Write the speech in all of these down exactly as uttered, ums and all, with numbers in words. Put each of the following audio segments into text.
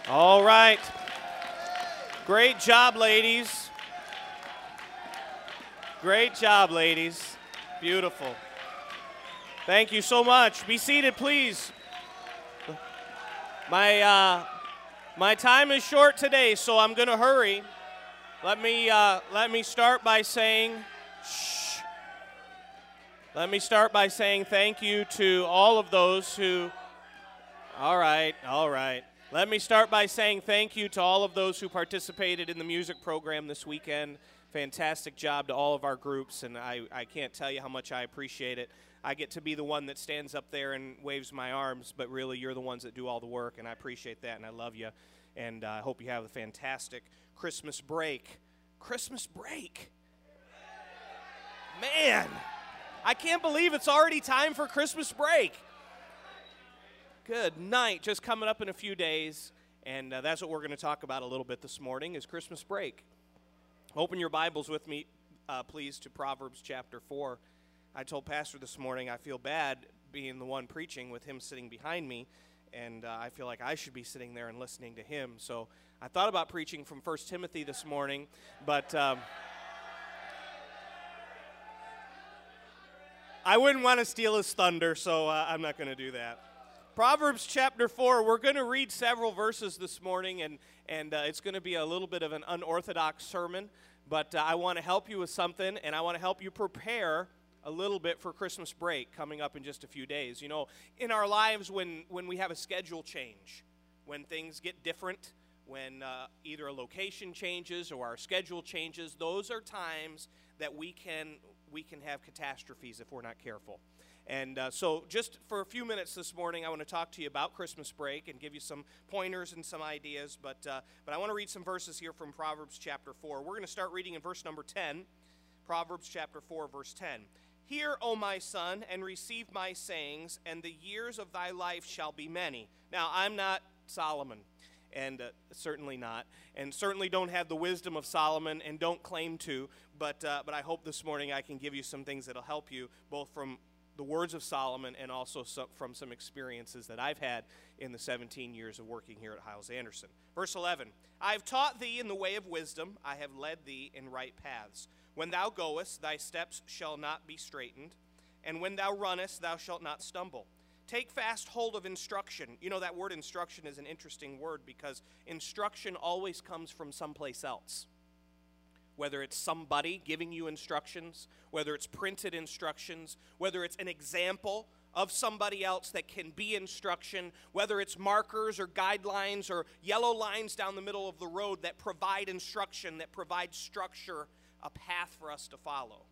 All right. Great job, ladies. Great job, ladies. Beautiful. Thank you so much. Be seated, please. My uh, my time is short today, so I'm going to hurry. Let me uh, let me start by saying, shh. Let me start by saying thank you to all of those who. All right, all right. Let me start by saying thank you to all of those who participated in the music program this weekend. Fantastic job to all of our groups, and I, I can't tell you how much I appreciate it. I get to be the one that stands up there and waves my arms, but really you're the ones that do all the work, and I appreciate that, and I love you. And uh, I hope you have a fantastic Christmas break. Christmas break. Man, I can't believe it's already time for Christmas break. Good night. Just coming up in a few days, and uh, that's what we're going to talk about a little bit this morning is Christmas break. Open your Bibles with me, uh, please, to Proverbs chapter four. I told Pastor this morning I feel bad being the one preaching with him sitting behind me, and uh, I feel like I should be sitting there and listening to him. So I thought about preaching from First Timothy this morning, but um, I wouldn't want to steal his thunder, so uh, I'm not going to do that. Proverbs chapter four, we're going to read several verses this morning, and, and uh, it's going to be a little bit of an unorthodox sermon, but uh, I want to help you with something, and I want to help you prepare a little bit for Christmas break coming up in just a few days. You know, in our lives when, when we have a schedule change, when things get different, when uh, either a location changes or our schedule changes, those are times that we can, we can have catastrophes if we're not careful. And uh, so just for a few minutes this morning, I want to talk to you about Christmas break and give you some pointers and some ideas. But, uh, but I want to read some verses here from Proverbs chapter four. We're going to start reading in verse number ten. Proverbs chapter four, verse ten. Hear, O my son, and receive my sayings, and the years of thy life shall be many. Now, I'm not Solomon, and uh, certainly not, and certainly don't have the wisdom of Solomon and don't claim to, but, uh, but I hope this morning I can give you some things that will help you, both from the words of Solomon and also some, from some experiences that I've had in the seventeen years of working here at Hyles-Anderson. Verse eleven, I have taught thee in the way of wisdom, I have led thee in right paths. When thou goest, thy steps shall not be straitened, and when thou runnest, thou shalt not stumble. Take fast hold of instruction. You know, that word instruction is an interesting word because instruction always comes from someplace else. Whether it's somebody giving you instructions, whether it's printed instructions, whether it's an example of somebody else that can be instruction, whether it's markers or guidelines or yellow lines down the middle of the road that provide instruction, that provide structure, a path for us to follow.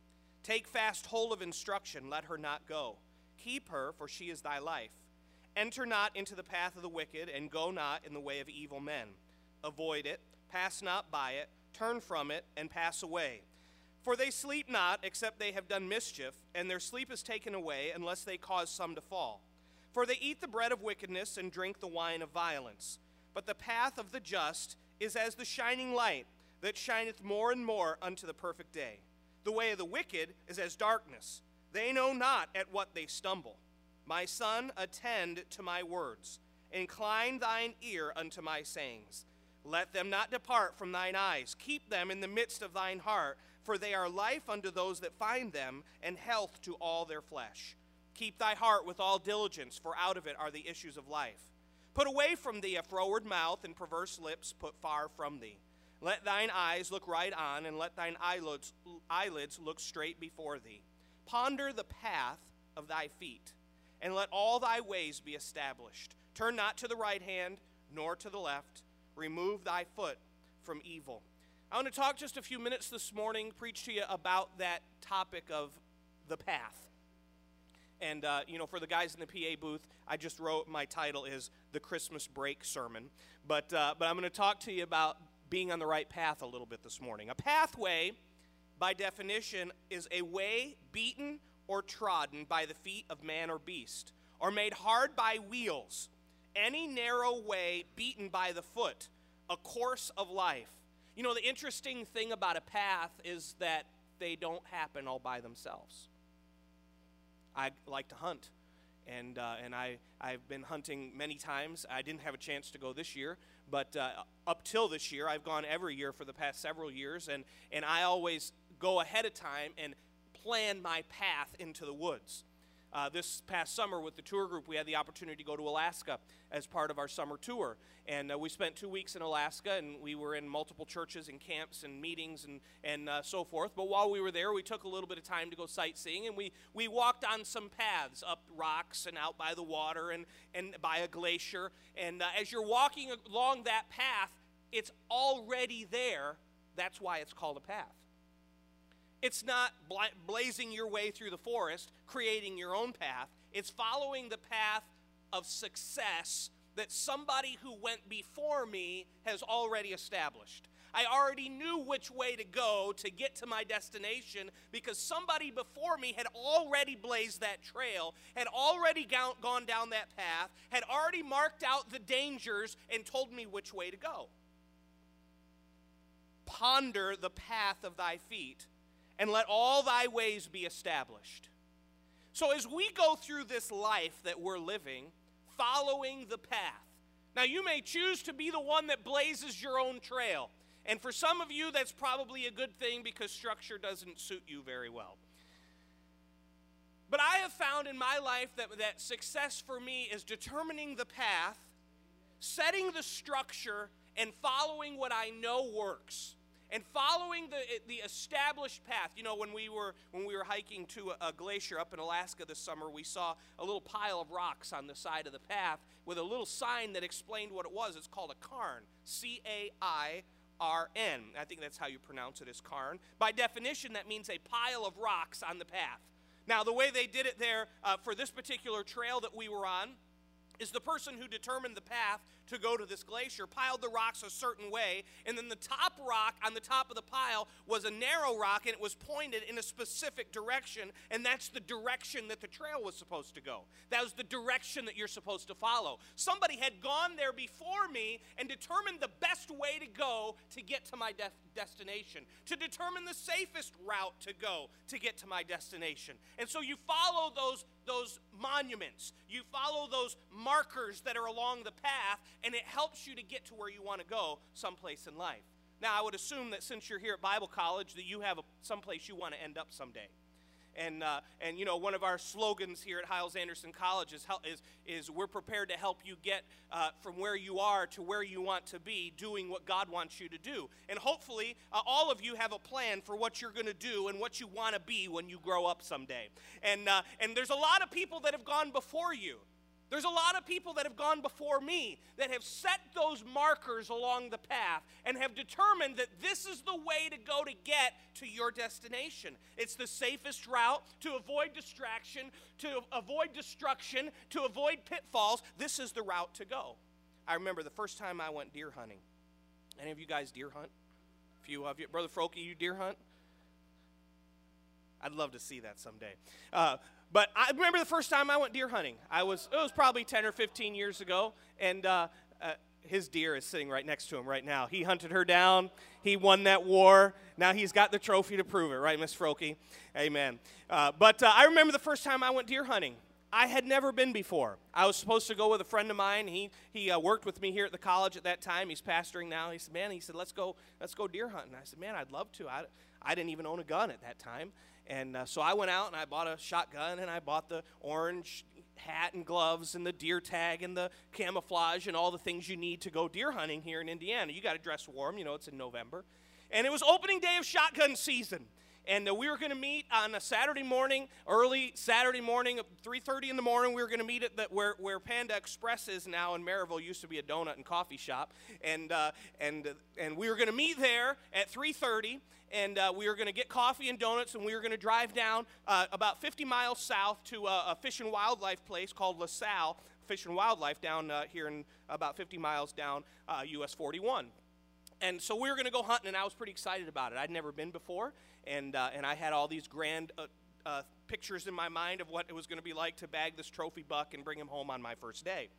Take fast hold of instruction, let her not go. Keep her, for she is thy life. Enter not into the path of the wicked, and go not in the way of evil men. Avoid it, pass not by it, turn from it, and pass away. For they sleep not, except they have done mischief, and their sleep is taken away, unless they cause some to fall. For they eat the bread of wickedness, and drink the wine of violence. But the path of the just is as the shining light, that shineth more and more unto the perfect day. The way of the wicked is as darkness. They know not at what they stumble. My son, attend to my words. Incline thine ear unto my sayings. Let them not depart from thine eyes. Keep them in the midst of thine heart, for they are life unto those that find them, and health to all their flesh. Keep thy heart with all diligence, for out of it are the issues of life. Put away from thee a froward mouth, and perverse lips put far from thee. Let thine eyes look right on, and let thine eyelids, eyelids look straight before thee. Ponder the path of thy feet, and let all thy ways be established. Turn not to the right hand, nor to the left. Remove thy foot from evil. I want to talk just a few minutes this morning, preach to you about that topic of the path. And, uh, you know, for the guys in the P A booth, I just wrote, my title is The Christmas Break Sermon. But, uh, but I'm going to talk to you about being on the right path a little bit this morning. A pathway, by definition, is a way beaten or trodden by the feet of man or beast, or made hard by wheels. Any narrow way beaten by the foot, a course of life. You know, the interesting thing about a path is that they don't happen all by themselves. I like to hunt, And, uh, and I, I've been hunting many times. I didn't have a chance to go this year, but uh, up till this year, I've gone every year for the past several years, and, and I always go ahead of time and plan my path into the woods. Uh, this past summer with the tour group, we had the opportunity to go to Alaska as part of our summer tour. And uh, we spent two weeks in Alaska, and we were in multiple churches and camps and meetings and, and uh, so forth. But while we were there, we took a little bit of time to go sightseeing, and we, we walked on some paths up rocks and out by the water and, and by a glacier. And uh, as you're walking along that path, it's already there. That's why it's called a path. It's not bla- blazing your way through the forest, creating your own path. It's following the path of success that somebody who went before me has already established. I already knew which way to go to get to my destination because somebody before me had already blazed that trail, had already go- gone down that path, had already marked out the dangers and told me which way to go. Ponder the path of thy feet, and let all thy ways be established. So as we go through this life that we're living, following the path. Now you may choose to be the one that blazes your own trail. And for some of you, that's probably a good thing because structure doesn't suit you very well. But I have found in my life that, that success for me is determining the path, setting the structure, and following what I know works. And following the the established path. You know, when we were when we were hiking to a, a glacier up in Alaska this summer, we saw a little pile of rocks on the side of the path with a little sign that explained what it was. It's called a cairn, C A I R N. I think that's how you pronounce it, is cairn. By definition, that means a pile of rocks on the path. Now, the way they did it there uh, for this particular trail that we were on is the person who determined the path to go to this glacier piled the rocks a certain way, and then the top rock on the top of the pile was a narrow rock, and it was pointed in a specific direction, and that's the direction that the trail was supposed to go. That was the direction that you're supposed to follow. Somebody had gone there before me and determined the best way to go to get to my de- destination, to determine the safest route to go to get to my destination. And so you follow those those monuments, you follow those markers that are along the path, and it helps you to get to where you want to go someplace in life. Now, I would assume that since you're here at Bible College that you have a, someplace you want to end up someday. And, uh, and you know, one of our slogans here at Hyles-Anderson College is, is, is we're prepared to help you get uh, from where you are to where you want to be, doing what God wants you to do. And hopefully, uh, all of you have a plan for what you're going to do and what you want to be when you grow up someday. And, uh, and there's a lot of people that have gone before you. There's a lot of people that have gone before me that have set those markers along the path and have determined that this is the way to go to get to your destination. It's the safest route to avoid distraction, to avoid destruction, to avoid pitfalls. This is the route to go. I remember the first time I went deer hunting. Any of you guys deer hunt? A few of you. Brother Frokie, you deer hunt? I'd love to see that someday. Uh, But I remember the first time I went deer hunting. I was, it was probably ten or fifteen years ago, and uh, uh, his deer is sitting right next to him right now. He hunted her down. He won that war. Now he's got the trophy to prove it, right, Miss Frokie? Amen. Uh, but uh, I remember the first time I went deer hunting. I had never been before. I was supposed to go with a friend of mine. He he uh, worked with me here at the college at that time. He's pastoring now. He said, man, he said, let's go, let's go deer hunting. I said, man, I'd love to. I, I didn't even own a gun at that time. And uh, so I went out and I bought a shotgun and I bought the orange hat and gloves and the deer tag and the camouflage and all the things you need to go deer hunting here in Indiana. You got to dress warm, you know, it's in November. And it was opening day of shotgun season. And uh, we were going to meet on a Saturday morning, early Saturday morning, three thirty in the morning. We were going to meet at the, where, where Panda Express is now in Maryville. Used to be a donut and coffee shop. And, uh, and, uh, and we were going to meet there at three thirty. And uh, we were going to get coffee and donuts, and we were going to drive down uh, about fifty miles south to a, a fish and wildlife place called LaSalle Fish and Wildlife down uh, here in about fifty miles down uh, U S forty-one. And so we were going to go hunting, and I was pretty excited about it. I'd never been before, and uh, and I had all these grand uh, uh, pictures in my mind of what it was going to be like to bag this trophy buck and bring him home on my first day.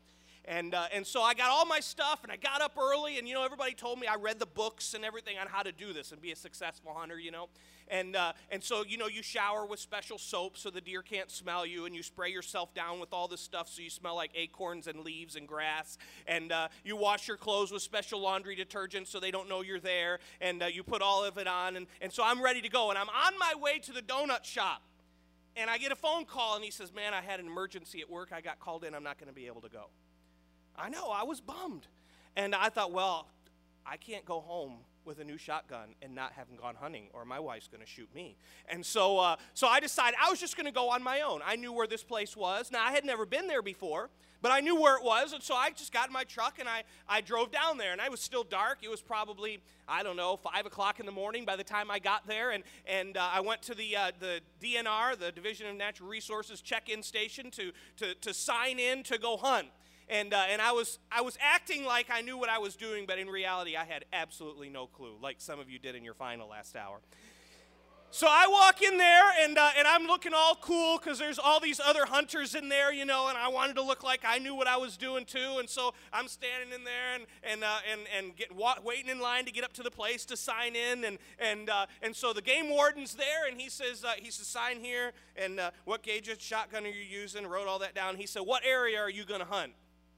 And, uh, and so I got all my stuff, and I got up early, and, you know, everybody told me, I read the books and everything on how to do this and be a successful hunter, you know. And, uh, and so, you know, you shower with special soap so the deer can't smell you, and you spray yourself down with all this stuff so you smell like acorns and leaves and grass. And uh, you wash your clothes with special laundry detergent so they don't know you're there. And uh, you put all of it on. And, and so I'm ready to go. And I'm on my way to the donut shop. And I get a phone call, and he says, man, I had an emergency at work. I got called in. I'm not going to be able to go. I know, I was bummed. And I thought, well, I can't go home with a new shotgun and not having gone hunting, or my wife's going to shoot me. And so uh, so I decided I was just going to go on my own. I knew where this place was. Now, I had never been there before, but I knew where it was, and so I just got in my truck, and I, I drove down there, and it was still dark. It was probably, I don't know, five o'clock in the morning by the time I got there, and, and uh, I went to the, uh, the D N R, the Division of Natural Resources check-in station, to, to, to sign in to go hunt. And, uh, and I was I was acting like I knew what I was doing, but in reality, I had absolutely no clue, like some of you did in your final last hour. So I walk in there, and uh, and I'm looking all cool because there's all these other hunters in there, you know, and I wanted to look like I knew what I was doing too. And so I'm standing in there and and uh, and and get, wa- waiting in line to get up to the place to sign in. And and uh, and so the game warden's there, and he says uh, he says sign here, and uh, what gauge of shotgun are you using? Wrote all that down. He said, what area are you going to hunt?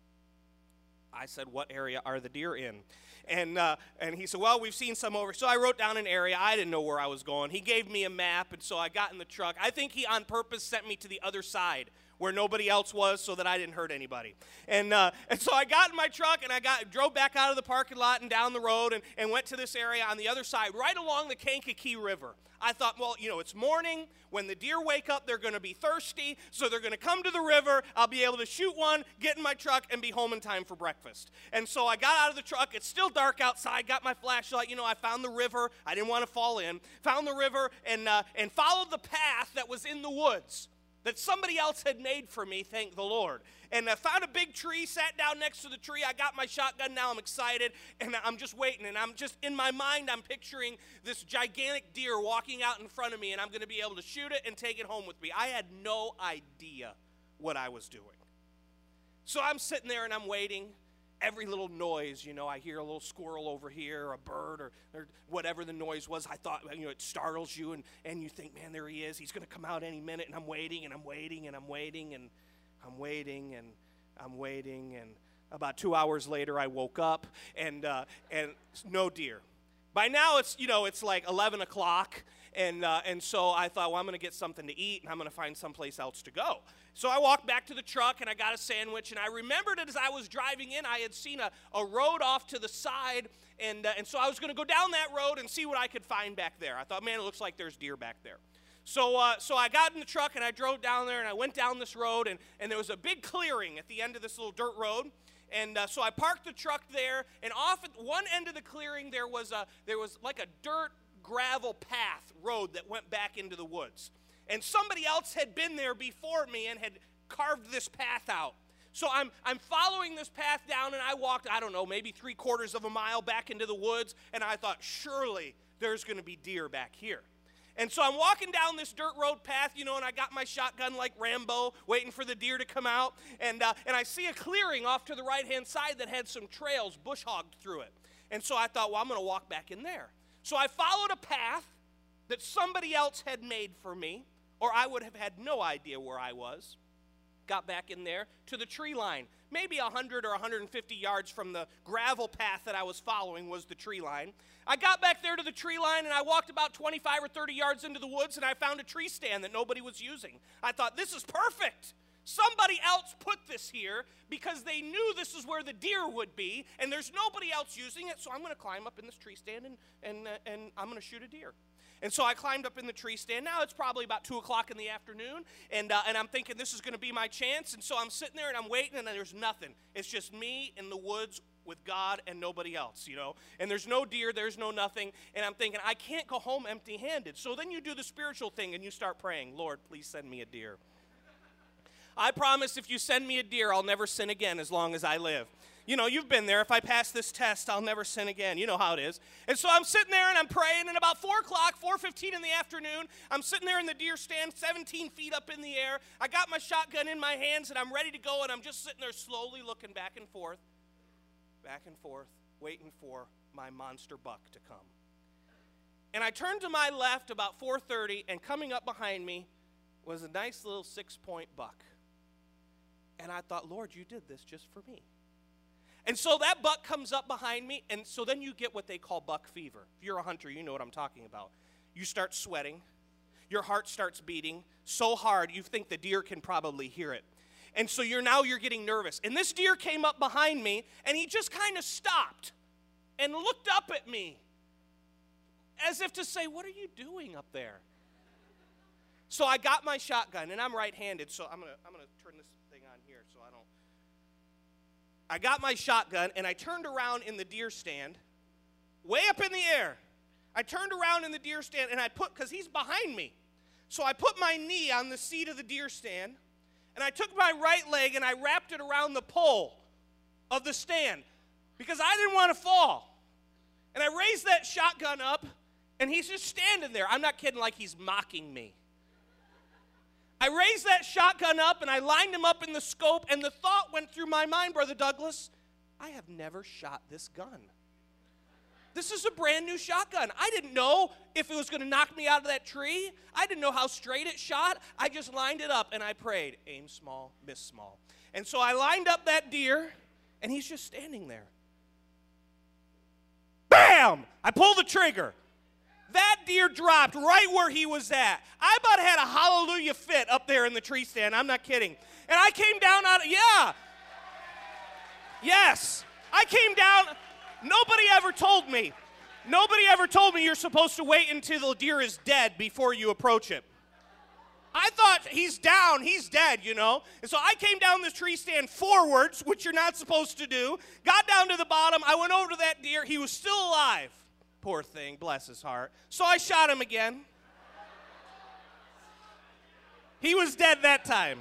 I said, what area are the deer in? And uh, and he said, well, we've seen some over. So I wrote down an area. I didn't know where I was going. He gave me a map, and so I got in the truck. I think he on purpose sent me to the other side where nobody else was so that I didn't hurt anybody. And uh, and so I got in my truck, and I got drove back out of the parking lot and down the road and, and went to this area on the other side, right along the Kankakee River. I thought, well, you know, it's morning. When the deer wake up, they're going to be thirsty, so they're going to come to the river. I'll be able to shoot one, get in my truck, and be home in time for breakfast. And so I got out of the truck. It's still dark outside. Got my flashlight. You know, I found the river. I didn't want to fall in. Found the river and uh, and followed the path that was in the woods that somebody else had made for me, thank the Lord. And I found a big tree, sat down next to the tree. I got my shotgun. Now I'm excited, and I'm just waiting. And I'm just, in my mind, I'm picturing this gigantic deer walking out in front of me, and I'm going to be able to shoot it and take it home with me. I had no idea what I was doing. So I'm sitting there, and I'm waiting. Every little noise, you know, I hear a little squirrel over here, or a bird, or, or whatever the noise was. I thought, you know, it startles you, and, and you think, man, there he is. He's going to come out any minute, and I'm waiting, and I'm waiting, and I'm waiting, and I'm waiting, and I'm waiting, and about two hours later, I woke up, and uh, and no deer. By now, it's, you know, it's like eleven o'clock, and uh, and so I thought, well, I'm going to get something to eat, and I'm going to find someplace else to go. So I walked back to the truck, and I got a sandwich, and I remembered it as I was driving in. I had seen a, a road off to the side, and, uh, and so I was going to go down that road and see what I could find back there. I thought, man, it looks like there's deer back there. So uh, so I got in the truck, and I drove down there, and I went down this road, and, and there was a big clearing at the end of this little dirt road. And uh, so I parked the truck there, and off at one end of the clearing, there was a there was like a dirt gravel path road that went back into the woods. And somebody else had been there before me and had carved this path out. So I'm I'm following this path down, and I walked, I don't know, maybe three quarters of a mile back into the woods, and I thought, surely there's going to be deer back here. And so I'm walking down this dirt road path, you know, and I got my shotgun like Rambo, waiting for the deer to come out, and uh, and I see a clearing off to the right-hand side that had some trails bush-hogged through it. And so I thought, well, I'm going to walk back in there. So I followed a path that somebody else had made for me, or I would have had no idea where I was. Got back in there to the tree line. Maybe one hundred or one hundred fifty yards from the gravel path that I was following was the tree line. I got back there to the tree line, and I walked about twenty-five or thirty yards into the woods, and I found a tree stand that nobody was using. I thought, this is perfect. Somebody else put this here because they knew this is where the deer would be, and there's nobody else using it, so I'm going to climb up in this tree stand, and, and, uh, and I'm going to shoot a deer. And so I climbed up in the tree stand. Now it's probably about two o'clock in the afternoon, and, uh, and I'm thinking this is going to be my chance. And so I'm sitting there, and I'm waiting, and there's nothing. It's just me in the woods with God and nobody else, you know. And there's no deer, there's no nothing. And I'm thinking, I can't go home empty-handed. So then you do the spiritual thing, and you start praying, Lord, please send me a deer. I promise if you send me a deer, I'll never sin again as long as I live. You know, you've been there. If I pass this test, I'll never sin again. You know how it is. And so I'm sitting there and I'm praying, and about four o'clock, four fifteen in the afternoon, I'm sitting there in the deer stand, seventeen feet up in the air. I got my shotgun in my hands, and I'm ready to go, and I'm just sitting there slowly looking back and forth, back and forth, waiting for my monster buck to come. And I turned to my left about four thirty, and coming up behind me was a nice little six-point buck. And I thought, Lord, you did this just for me. And so that buck comes up behind me, and so then you get what they call buck fever. If you're a hunter, you know what I'm talking about. You start sweating. Your heart starts beating so hard you think the deer can probably hear it. And so you're now you're getting nervous. And this deer came up behind me, and he just kind of stopped and looked up at me as if to say, what are you doing up there? So I got my shotgun, and I'm right-handed, so I'm going to I'm going to turn this thing on here so I don't. I got my shotgun, and I turned around in the deer stand, way up in the air. I turned around in the deer stand, and I put, because he's behind me. So I put my knee on the seat of the deer stand, and I took my right leg, and I wrapped it around the pole of the stand because I didn't want to fall. And I raised that shotgun up, and he's just standing there. I'm not kidding, like he's mocking me. I raised that shotgun up, and I lined him up in the scope, and the thought went through my mind, Brother Douglas, I have never shot this gun. This is a brand new shotgun. I didn't know if it was going to knock me out of that tree. I didn't know how straight it shot. I just lined it up, and I prayed, aim small, miss small. And so I lined up that deer, and he's just standing there. Bam! I pulled the trigger. That deer dropped right where he was at. I about had a hallelujah fit up there in the tree stand. I'm not kidding. And I came down out of, yeah. Yes. I came down. Nobody ever told me. Nobody ever told me you're supposed to wait until the deer is dead before you approach it. I thought he's down, he's dead, you know. And so I came down this tree stand forwards, which you're not supposed to do. Got down to the bottom. I went over to that deer. He was still alive. Poor thing, bless his heart. So I shot him again. He was dead that time.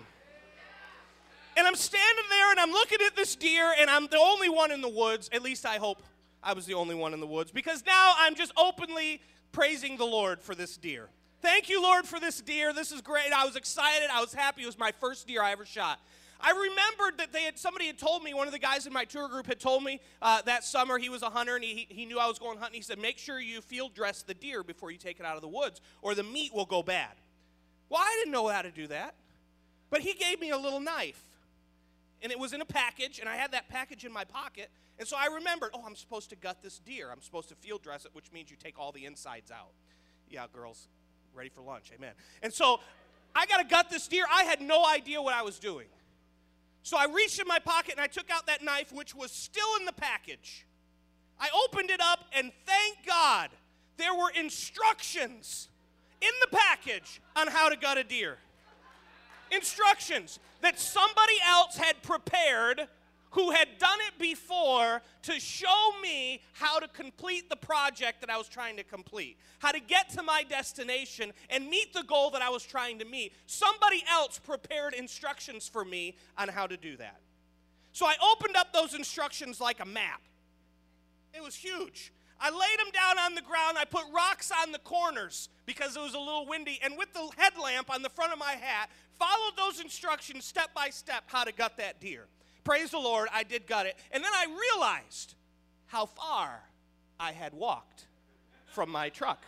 And I'm standing there, and I'm looking at this deer, and I'm the only one in the woods. At least I hope I was the only one in the woods, because now I'm just openly praising the Lord for this deer. Thank you, Lord, for this deer. This is great. I was excited. I was happy. It was my first deer I ever shot. I remembered that they had somebody had told me, one of the guys in my tour group had told me uh, that summer, he was a hunter, and he, he knew I was going hunting. He said, make sure you field dress the deer before you take it out of the woods, or the meat will go bad. Well, I didn't know how to do that, but he gave me a little knife, and it was in a package, and I had that package in my pocket, and so I remembered, oh, I'm supposed to gut this deer. I'm supposed to field dress it, which means you take all the insides out. Yeah, girls, ready for lunch, amen. And so I got to gut this deer. I had no idea what I was doing. So I reached in my pocket, and I took out that knife, which was still in the package. I opened it up, and thank God there were instructions in the package on how to gut a deer. Instructions that somebody else had prepared who had done it before to show me how to complete the project that I was trying to complete, how to get to my destination and meet the goal that I was trying to meet. Somebody else prepared instructions for me on how to do that. So I opened up those instructions like a map. It was huge. I laid them down on the ground. I put rocks on the corners because it was a little windy, and with the headlamp on the front of my hat, followed those instructions step by step how to gut that deer. Praise the Lord, I did gut it. And then I realized how far I had walked from my truck.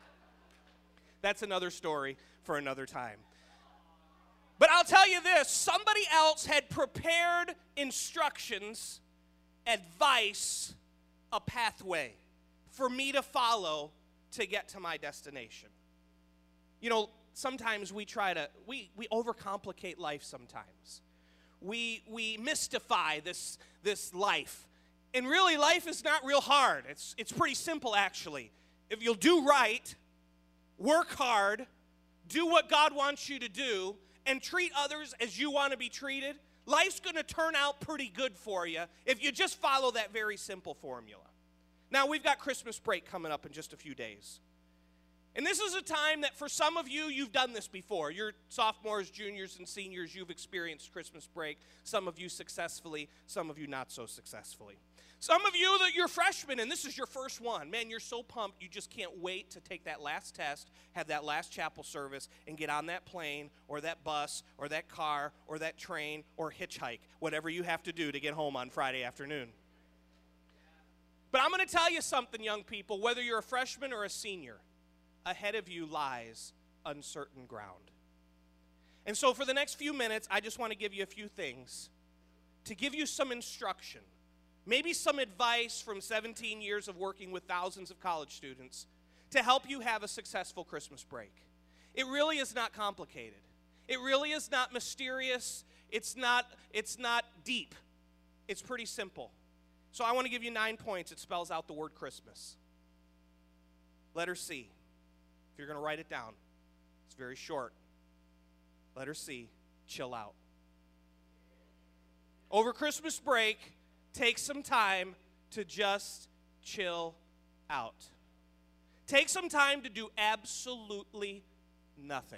That's another story for another time. But I'll tell you this, somebody else had prepared instructions, advice, a pathway for me to follow to get to my destination. You know, sometimes we try to, we, we overcomplicate life sometimes. We, we mystify this, this life. And really, life is not real hard. It's, it's pretty simple, actually. If you'll do right, work hard, do what God wants you to do, and treat others as you want to be treated, life's going to turn out pretty good for you if you just follow that very simple formula. Now, we've got Christmas break coming up in just a few days. And this is a time that for some of you, you've done this before. You're sophomores, juniors, and seniors. You've experienced Christmas break. Some of you successfully, some of you not so successfully. Some of you that you're freshmen, and this is your first one. Man, you're so pumped. You just can't wait to take that last test, have that last chapel service, and get on that plane or that bus or that car or that train or hitchhike, whatever you have to do to get home on Friday afternoon. But I'm going to tell you something, young people, whether you're a freshman or a senior, ahead of you lies uncertain ground. And so for the next few minutes, I just want to give you a few things to give you some instruction, maybe some advice from seventeen years of working with thousands of college students to help you have a successful Christmas break. It really is not complicated. It really is not mysterious. It's not, it's not deep. It's pretty simple. So I want to give you nine points. It spells out the word Christmas. Letter C. If you're going to write it down, it's very short. Letter C, chill out. Over Christmas break, take some time to just chill out. Take some time to do absolutely nothing.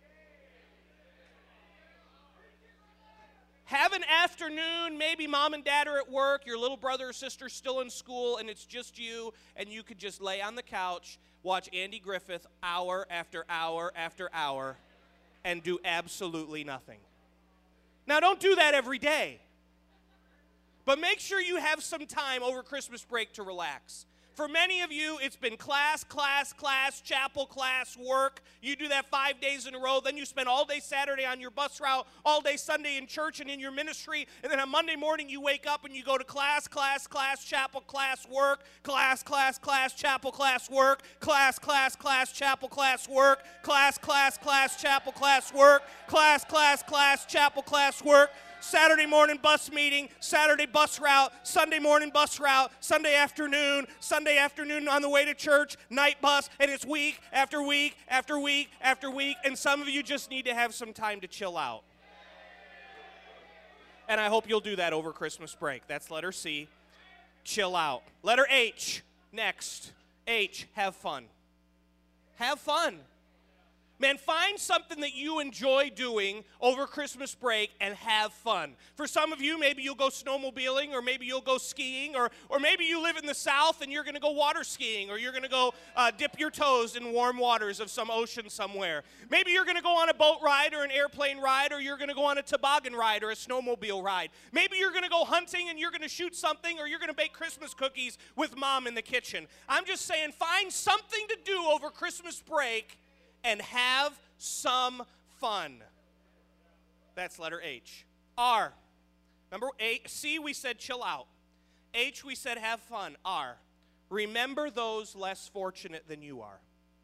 Have an afternoon, maybe mom and dad are at work, your little brother or sister's still in school, and it's just you, and you could just lay on the couch, watch Andy Griffith hour after hour after hour, and do absolutely nothing. Now, don't do that every day, but make sure you have some time over Christmas break to relax. For many of you, it's been class, class, class, chapel, class, work. You do that five days in a row. Then you spend all day Saturday on your bus route, all day Sunday in church and in your ministry. And then on Monday morning, you wake up and you go to class, class, class, chapel, class, work, class, class, class, chapel, class, work, class, class, class, chapel, class, work, class, class, class, chapel, class, work, class, class, class, chapel, class, work. Saturday morning bus meeting, Saturday bus route, Sunday morning bus route, Sunday afternoon, Sunday afternoon on the way to church, night bus, and it's week after week after week after week, and some of you just need to have some time to chill out. And I hope you'll do that over Christmas break. That's letter C, chill out. Letter H, next. H, have fun. Have fun. Man, find something that you enjoy doing over Christmas break and have fun. For some of you, maybe you'll go snowmobiling, or maybe you'll go skiing, or, or maybe you live in the South and you're going to go water skiing, or you're going to go uh, dip your toes in warm waters of some ocean somewhere. Maybe you're going to go on a boat ride or an airplane ride, or you're going to go on a toboggan ride or a snowmobile ride. Maybe you're going to go hunting and you're going to shoot something, or you're going to bake Christmas cookies with mom in the kitchen. I'm just saying, find something to do over Christmas break and have some fun. That's letter H. R. Remember, A, C, we said chill out. H, we said have fun. R. Remember those less fortunate than you are.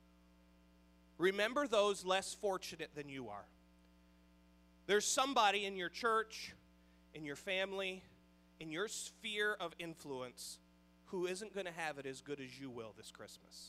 Remember those less fortunate than you are. There's somebody in your church, in your family, in your sphere of influence who isn't going to have it as good as you will this Christmas.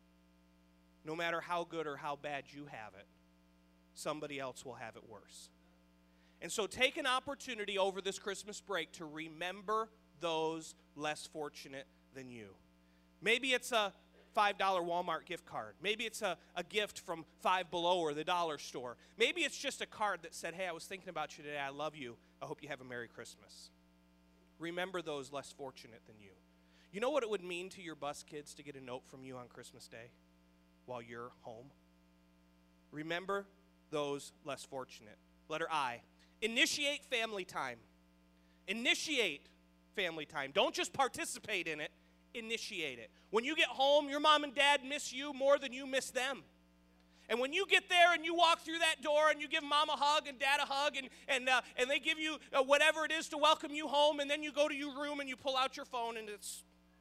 No matter how good or how bad you have it, somebody else will have it worse. And so take an opportunity over this Christmas break to remember those less fortunate than you. Maybe it's a five dollar Walmart gift card. Maybe it's a, a gift from Five Below or the dollar store. Maybe it's just a card that said, hey, I was thinking about you today. I love you. I hope you have a Merry Christmas. Remember those less fortunate than you. You know what it would mean to your bus kids to get a note from you on Christmas Day while you're home? Remember those less fortunate. Letter I, initiate family time. Initiate family time. Don't just participate in it, initiate it. When you get home, your mom and dad miss you more than you miss them. And when you get there and you walk through that door and you give mom a hug and dad a hug, and, and, uh, and they give you uh, whatever it is to welcome you home, and then you go to your room and you pull out your phone and it's...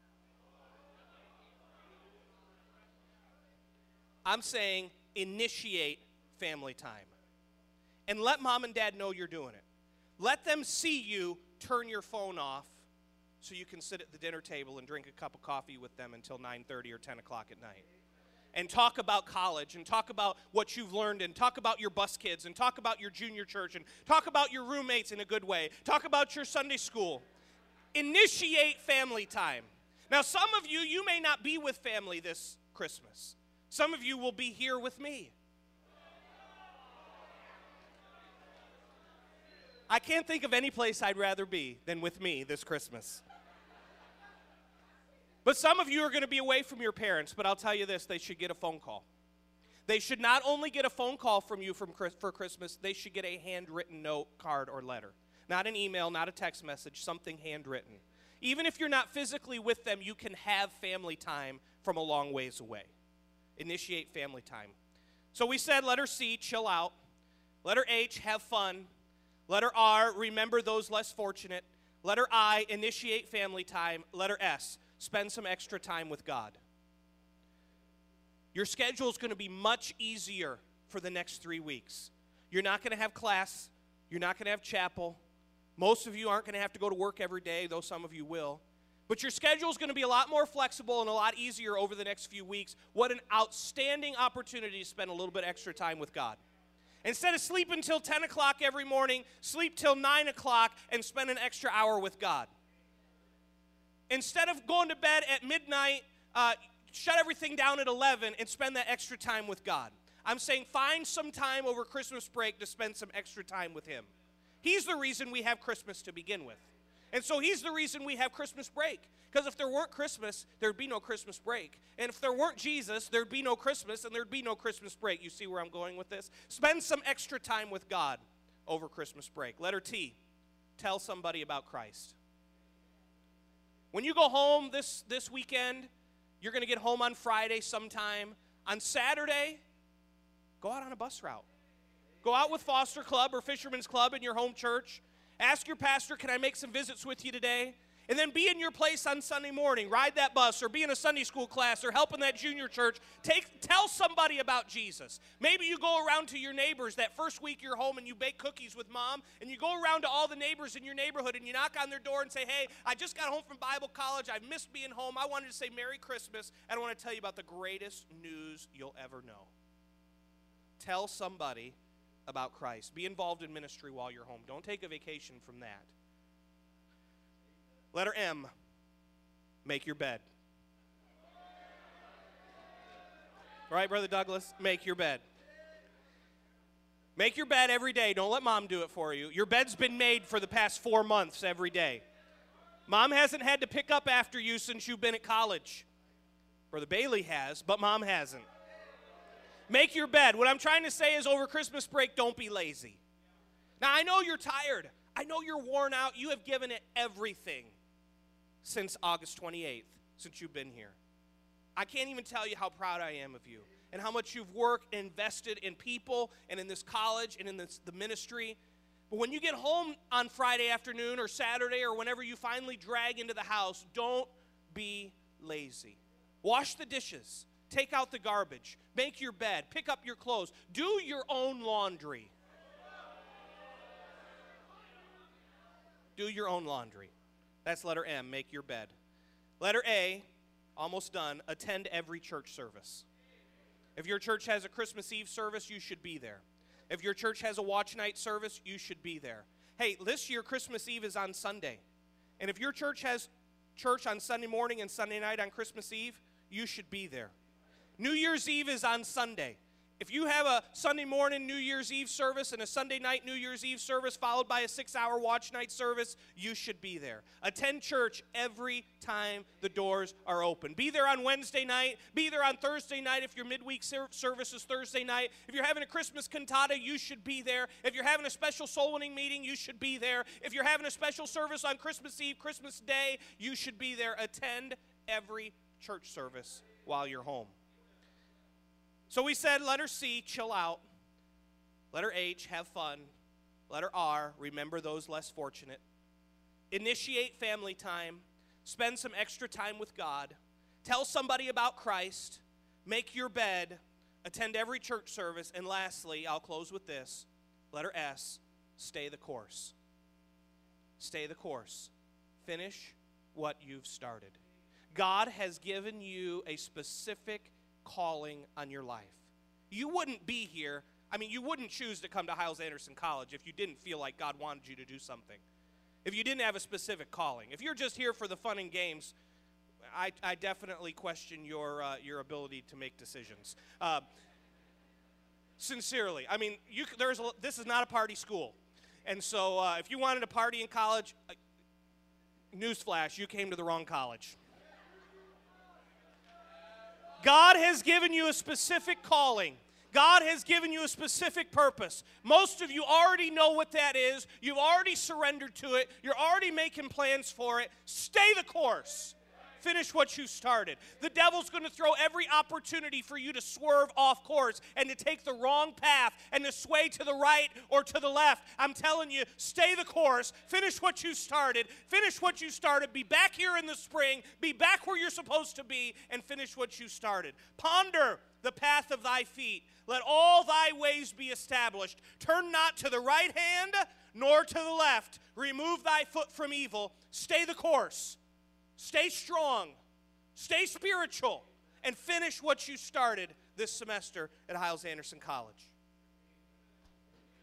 I'm saying initiate family time. And let mom and dad know you're doing it. Let them see you turn your phone off so you can sit at the dinner table and drink a cup of coffee with them until nine thirty or ten o'clock at night. And talk about college, and talk about what you've learned, and talk about your bus kids, and talk about your junior church, and talk about your roommates in a good way. Talk about your Sunday school. Initiate family time. Now, some of you, you may not be with family this Christmas. Some of you will be here with me. I can't think of any place I'd rather be than with me this Christmas. But some of you are going to be away from your parents, but I'll tell you this, they should get a phone call. They should not only get a phone call from you from for Christmas, they should get a handwritten note, card, or letter. Not an email, not a text message, something handwritten. Even if you're not physically with them, you can have family time from a long ways away. Initiate family time. So we said letter C, chill out. Letter H, have fun. Letter R, remember those less fortunate. Letter I, initiate family time. Letter S, spend some extra time with God. Your schedule is going to be much easier for the next three weeks. You're not going to have class. You're not going to have chapel. Most of you aren't going to have to go to work every day, though some of you will. But your schedule is going to be a lot more flexible and a lot easier over the next few weeks. What an outstanding opportunity to spend a little bit extra time with God. Instead of sleeping till ten o'clock every morning, sleep till nine o'clock and spend an extra hour with God. Instead of going to bed at midnight, uh, shut everything down at eleven and spend that extra time with God. I'm saying find some time over Christmas break to spend some extra time with Him. He's the reason we have Christmas to begin with. And so He's the reason we have Christmas break. Because if there weren't Christmas, there'd be no Christmas break. And if there weren't Jesus, there'd be no Christmas, and there'd be no Christmas break. You see where I'm going with this? Spend some extra time with God over Christmas break. Letter T, tell somebody about Christ. When you go home this, this weekend, you're going to get home on Friday sometime. On Saturday, go out on a bus route. Go out with Foster Club or Fisherman's Club in your home church. Ask your pastor, can I make some visits with you today? And then be in your place on Sunday morning. Ride that bus or be in a Sunday school class or help in that junior church. Take, tell somebody about Jesus. Maybe you go around to your neighbors that first week you're home and you bake cookies with mom. And you go around to all the neighbors in your neighborhood and you knock on their door and say, hey, I just got home from Bible college. I've missed being home. I wanted to say Merry Christmas. And I want to tell you about the greatest news you'll ever know. Tell somebody about Christ. Be involved in ministry while you're home. Don't take a vacation from that. Letter M, make your bed. All right, Brother Douglas, make your bed. Make your bed every day. Don't let mom do it for you. Your bed's been made for the past four months every day. Mom hasn't had to pick up after you since you've been at college. Brother Bailey has, but mom hasn't. Make your bed. What I'm trying to say is over Christmas break, don't be lazy. Now, I know you're tired. I know you're worn out. You have given it everything since August twenty-eighth, since you've been here. I can't even tell you how proud I am of you and how much you've worked and invested in people and in this college and in this, the ministry. But when you get home on Friday afternoon or Saturday or whenever you finally drag into the house, don't be lazy. Wash the dishes. Take out the garbage. Make your bed. Pick up your clothes. Do your own laundry. Do your own laundry. That's letter M, make your bed. Letter A, almost done, attend every church service. If your church has a Christmas Eve service, you should be there. If your church has a watch night service, you should be there. Hey, this year Christmas Eve is on Sunday. And if your church has church on Sunday morning and Sunday night on Christmas Eve, you should be there. New Year's Eve is on Sunday. If you have a Sunday morning New Year's Eve service and a Sunday night New Year's Eve service followed by a six-hour watch night service, you should be there. Attend church every time the doors are open. Be there on Wednesday night. Be there on Thursday night if your midweek service is Thursday night. If you're having a Christmas cantata, you should be there. If you're having a special soul winning meeting, you should be there. If you're having a special service on Christmas Eve, Christmas Day, you should be there. Attend every church service while you're home. So we said letter C, chill out. Letter H, have fun. Letter R, remember those less fortunate. Initiate family time. Spend some extra time with God. Tell somebody about Christ. Make your bed. Attend every church service. And lastly, I'll close with this. Letter S, stay the course. Stay the course. Finish what you've started. God has given you a specific calling on your life. You wouldn't be here. I mean, you wouldn't choose to come to Hyles-Anderson College if you didn't feel like God wanted you to do something. If you didn't have a specific calling. If you're just here for the fun and games, I, I definitely question your uh, your ability to make decisions. Uh, sincerely, I mean, you there's a, this is not a party school, and so uh, if you wanted to party in college, uh, newsflash, you came to the wrong college. God has given you a specific calling. God has given you a specific purpose. Most of you already know what that is. You've already surrendered to it. You're already making plans for it. Stay the course. Finish what you started. The devil's going to throw every opportunity for you to swerve off course and to take the wrong path and to sway to the right or to the left. I'm telling you, stay the course. Finish what you started. Finish what you started. Be back here in the spring. Be back where you're supposed to be and finish what you started. Ponder the path of thy feet. Let all thy ways be established. Turn not to the right hand nor to the left. Remove thy foot from evil. Stay the course. Stay strong. Stay spiritual. And finish what you started this semester at Hyles Anderson College.